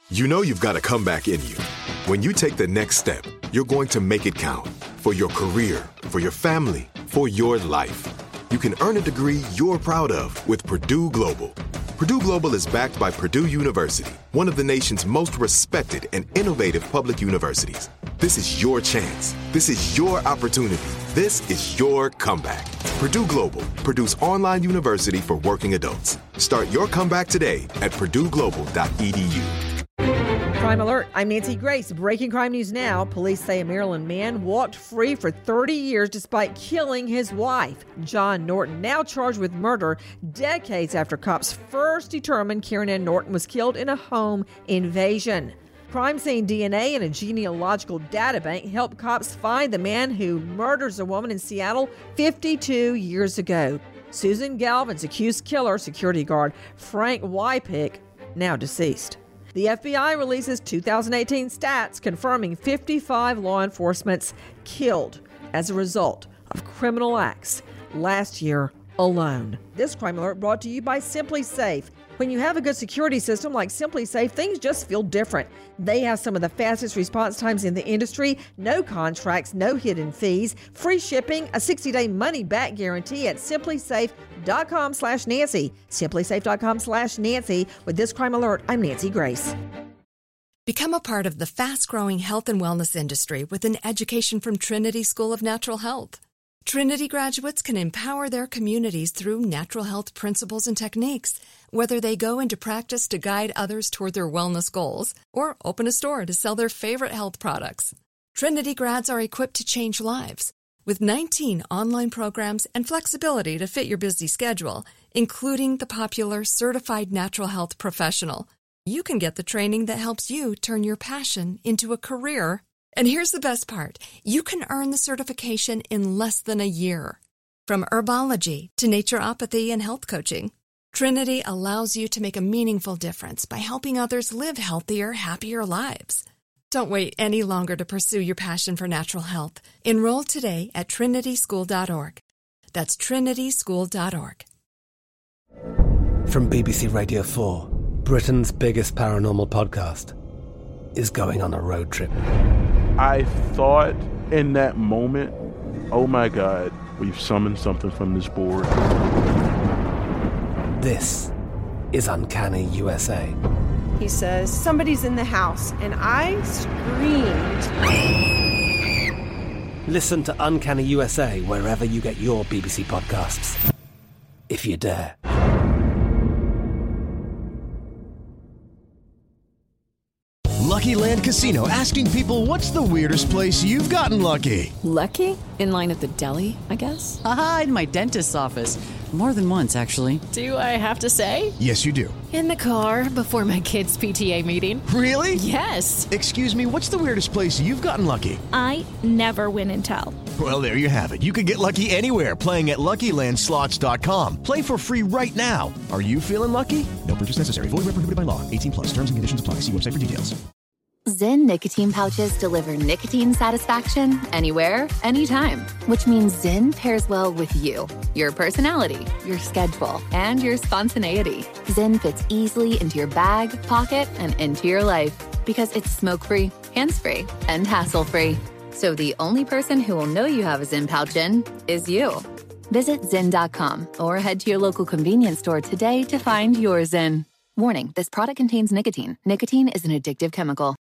You know you've got a comeback in you. When you take the next step, you're going to make it count. For your career, for your family, for your life. You can earn a degree you're proud of with Purdue Global. Purdue Global is backed by Purdue University, one of the nation's most respected and innovative public universities. This is your chance. This is your opportunity. This is your comeback. Purdue Global, Purdue's online university for working adults. Start your comeback today at purdueglobal.edu. Crime Alert, I'm Nancy Grace. Breaking crime news now. Police say a Maryland man walked free for 30 years despite killing his wife. John Norton, now charged with murder decades after cops first determined Karen Ann Norton was killed in a home invasion. Crime scene DNA and a genealogical databank helped cops find the man who murders a woman in Seattle 52 years ago. Susan Galvin's accused killer, security guard Frank Wypick, now deceased. The FBI releases 2018 stats confirming 55 law enforcement's killed as a result of criminal acts last year alone. This Crime Alert brought to you by Simply Safe. When you have a good security system like Simply Safe, things just feel different. They have some of the fastest response times in the industry, no contracts, no hidden fees, free shipping, a 60-day money-back guarantee at simplysafe.com/Nancy. Simplysafe.com/Nancy. With this Crime Alert, I'm Nancy Grace. Become a part of the fast-growing health and wellness industry with an education from Trinity School of Natural Health. Trinity graduates can empower their communities through natural health principles and techniques, whether they go into practice to guide others toward their wellness goals or open a store to sell their favorite health products. Trinity grads are equipped to change lives with 19 online programs and flexibility to fit your busy schedule, including the popular Certified Natural Health Professional. You can get the training that helps you turn your passion into a career. And here's the best part. You can earn the certification in less than a year. From herbology to naturopathy and health coaching, Trinity allows you to make a meaningful difference by helping others live healthier, happier lives. Don't wait any longer to pursue your passion for natural health. Enroll today at trinityschool.org. That's trinityschool.org. From BBC Radio 4, Britain's biggest paranormal podcast is going on a road trip. I thought in that moment, oh my God, we've summoned something from this board. This is Uncanny USA. He says, somebody's in the house, and I screamed. Listen to Uncanny USA wherever you get your BBC podcasts, if you dare. Lucky Land Casino, asking people, what's the weirdest place you've gotten lucky? Lucky? In line at the deli, I guess? Aha, in my dentist's office. More than once, actually. Do I have to say? Yes, you do. In the car before my kids' PTA meeting. Really? Yes. Excuse me, what's the weirdest place you've gotten lucky? I never win and tell. Well, there you have it. You can get lucky anywhere, playing at LuckyLandSlots.com. Play for free right now. Are you feeling lucky? No purchase necessary. Void where prohibited by law. 18+. Terms and conditions apply. See website for details. Zyn nicotine pouches deliver nicotine satisfaction anywhere, anytime, which means Zyn pairs well with you, your personality, your schedule, and your spontaneity. Zyn fits easily into your bag, pocket, and into your life because it's smoke-free, hands-free, and hassle-free. So the only person who will know you have a Zyn pouch in is you. Visit Zyn.com or head to your local convenience store today to find your Zyn. Warning, this product contains nicotine. Nicotine is an addictive chemical.